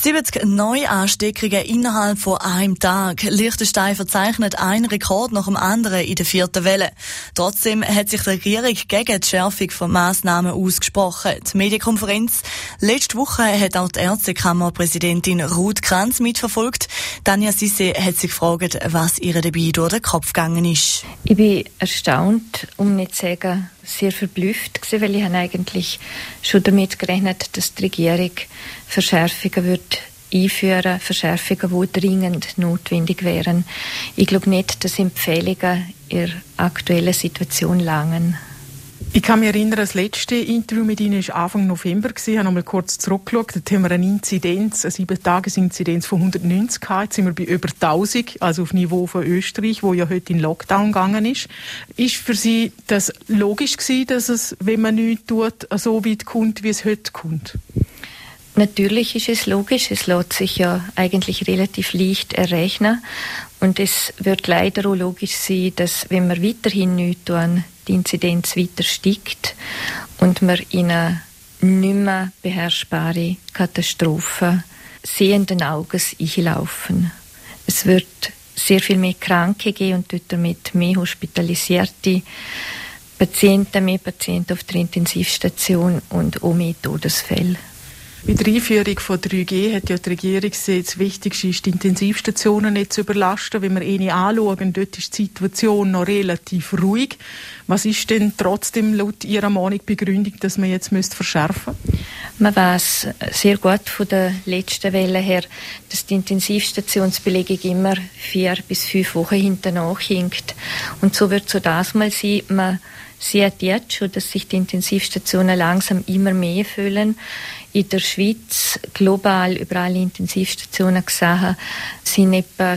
70 Neuansteckungen innerhalb von einem Tag. Liechtenstein verzeichnet einen Rekord nach dem anderen in der 4. Welle. Trotzdem hat sich die Regierung gegen die Schärfung von Massnahmen ausgesprochen. Die Medienkonferenz letzte Woche hat auch die Ärztekammerpräsidentin Ruth Kranz mitverfolgt. Tanja Sisse hat sich gefragt, was ihr dabei durch den Kopf gegangen ist. Ich bin erstaunt, um nicht zu sagen, sehr verblüfft gewesen, weil ich habe eigentlich schon damit gerechnet, dass die Regierung Verschärfungen wird einführen, Verschärfungen, die dringend notwendig wären. Ich glaube nicht, dass Empfehlungen in der aktuellen Situation langen. Ich kann mich erinnern, das letzte Interview mit Ihnen war Anfang November. Ich habe noch mal kurz zurückgeschaut. Dort haben wir eine 7-Tages-Inzidenz von 190 gehabt. Jetzt sind wir bei über 1000, also auf Niveau von Österreich, wo ja heute in Lockdown gegangen ist. Ist für Sie das logisch gewesen, dass es, wenn man nichts tut, so weit kommt, wie es heute kommt? Natürlich ist es logisch. Es lässt sich ja eigentlich relativ leicht errechnen. Und es wird leider auch logisch sein, dass, wenn wir weiterhin nichts tun, die Inzidenz weiter steigt und wir in eine nicht mehr beherrschbare Katastrophe sehenden Auges einlaufen. Es wird sehr viel mehr Kranke geben und damit mehr hospitalisierte Patienten, mehr Patienten auf der Intensivstation und auch mehr Todesfälle. Bei der Einführung von 3G hat ja die Regierung gesehen, das Wichtigste ist, die Intensivstationen nicht zu überlasten. Wenn wir eine anschauen, dort ist die Situation noch relativ ruhig. Was ist denn trotzdem laut Ihrer Meinung Begründung, dass man jetzt verschärfen müsste? Man weiss sehr gut von der letzten Welle her, dass die Intensivstationsbelegung immer 4 bis 5 Wochen hinterher hinkt. Und so wird es auch das mal sein. Man sieht jetzt schon, dass sich die Intensivstationen langsam immer mehr füllen. In der Schweiz, global über alle Intensivstationen gesehen, sind etwa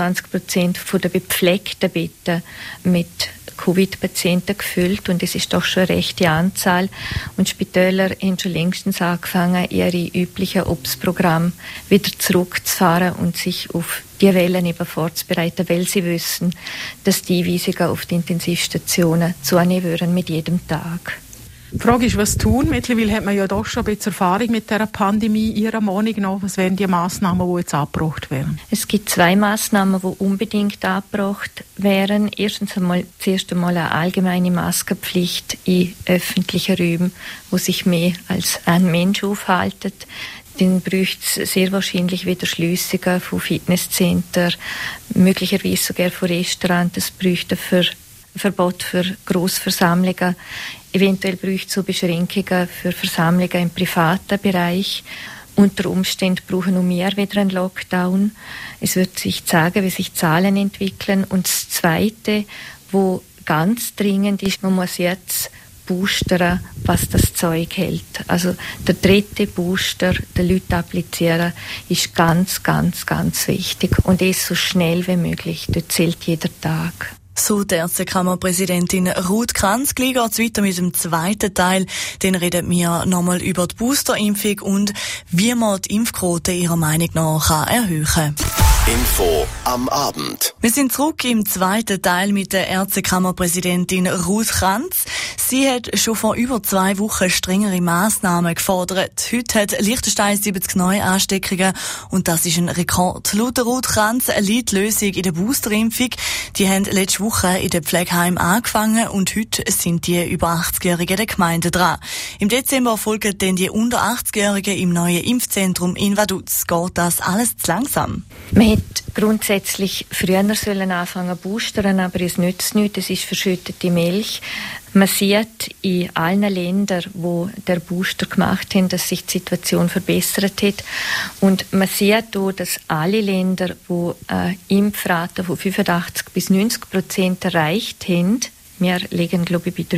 25% der bepflegten Betten mit Covid-Patienten gefüllt und es ist doch schon eine rechte Anzahl. Und Spitäler haben schon längstens angefangen, ihre üblichen OPS-Programme wieder zurückzufahren und sich auf die Wellen eben vorzubereiten, weil sie wissen, dass die Einweisungen auf die Intensivstationen zunehmen würden mit jedem Tag. Die Frage ist, was tun? Mittlerweile hat man ja doch schon ein bisschen Erfahrung mit dieser Pandemie. Ihrer Meinung nach, was wären die Massnahmen, die jetzt angebracht werden? Es gibt 2 Massnahmen, die unbedingt angebracht wären. Zuerst einmal eine allgemeine Maskenpflicht in öffentlichen Räumen, wo sich mehr als ein Mensch aufhalten. Dann bräuchte es sehr wahrscheinlich wieder Schliessungen von Fitnesscenter, möglicherweise sogar von Restaurants. Es bräuchte Verbot für Grossversammlungen. Eventuell bräuchte es so Beschränkungen für Versammlungen im privaten Bereich. Unter Umständen brauchen noch mehr wieder einen Lockdown. Es wird sich zeigen, wie sich Zahlen entwickeln. Und das Zweite, wo ganz dringend ist, man muss jetzt boostern, was das Zeug hält. Also der 3. Booster, den Leuten applizieren, ist ganz, ganz, ganz wichtig. Und es so schnell wie möglich. Dort zählt jeder Tag. So die Ärztekammerpräsidentin Ruth Kranz. Gleich geht's weiter mit dem zweiten Teil. Dann reden wir nochmal über die Boosterimpfung und wie man die Impfquote ihrer Meinung nach erhöhen kann. Info am Abend. Wir sind zurück im zweiten Teil mit der Ärztekammerpräsidentin Ruth Kranz. Sie hat schon vor über 2 Wochen strengere Massnahmen gefordert. Heute hat Liechtenstein 70 Neuansteckungen und das ist ein Rekord. Laut Ruth Kranz liegt die Lösung in der Boosterimpfung. Die haben letzte Woche in den Pflegeheimen angefangen und heute sind die über 80-Jährigen der Gemeinde dran. Im Dezember folgen dann die unter 80-Jährigen im neuen Impfzentrum in Vaduz. Geht das alles zu langsam? Man hätte grundsätzlich früher anfangen zu boostern, aber es nützt nichts, es ist verschüttete Milch. Man sieht in allen Ländern, wo der Booster gemacht haben, dass sich die Situation verbessert hat. Und man sieht auch, dass alle Länder, die eine Impfrate von 85 bis 90% erreicht haben, wir liegen, glaube ich, bei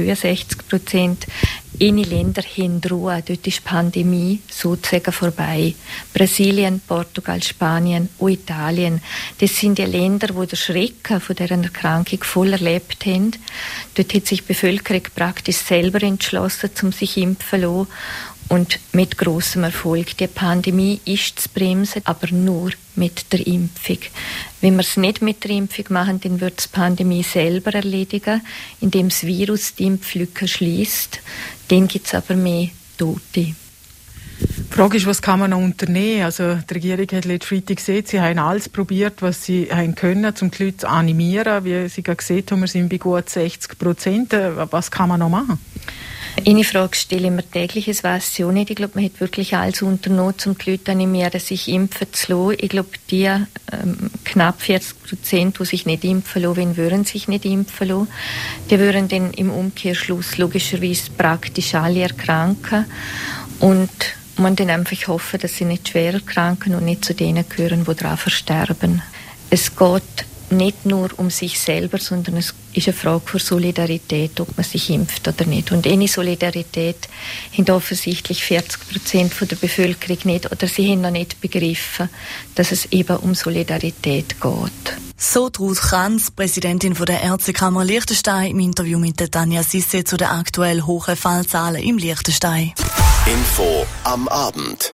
63%. In Länder haben Ruhe. Dort ist die Pandemie sozusagen vorbei. Brasilien, Portugal, Spanien und Italien. Das sind die Länder, wo der Schrecken von dieser Erkrankung voll erlebt haben. Dort hat sich die Bevölkerung praktisch selber entschlossen, um sich impfen zu lassen. Und mit grossem Erfolg. Die Pandemie ist zu bremsen, aber nur mit der Impfung. Wenn wir es nicht mit der Impfung machen, dann wird die Pandemie selber erledigen, indem das Virus die Impflücke schließt. Dann gibt es aber mehr Tote. Die Frage ist, was kann man noch unternehmen? Also die Regierung hat letzten Freitag gesehen, sie haben alles probiert, was sie haben können, um die Leute zu animieren. Wie Sie gesehen haben, wir sind bei gut 60%. Was kann man noch machen? Eine Frage stelle ich mir täglich, das weiss ich auch nicht. Ich glaube, man hat wirklich alles unternommen, um die Leute animieren, sich impfen zu lassen. Ich glaube, die knapp 40%, die sich nicht impfen lassen, würden sich nicht impfen lassen. Die würden dann im Umkehrschluss logischerweise praktisch alle erkranken. Und man dann einfach hoffen, dass sie nicht schwer erkranken und nicht zu denen gehören, die daran versterben. Es geht nicht nur um sich selber, sondern es ist eine Frage für Solidarität, ob man sich impft oder nicht. Und eine Solidarität haben offensichtlich 40% der Bevölkerung nicht oder sie haben noch nicht begriffen, dass es eben um Solidarität geht. So Ruth Kranz, Präsidentin der Ärztekammer Liechtenstein, im Interview mit der Tanja Sisse zu den aktuell hohen Fallzahlen im Liechtenstein. Info am Abend.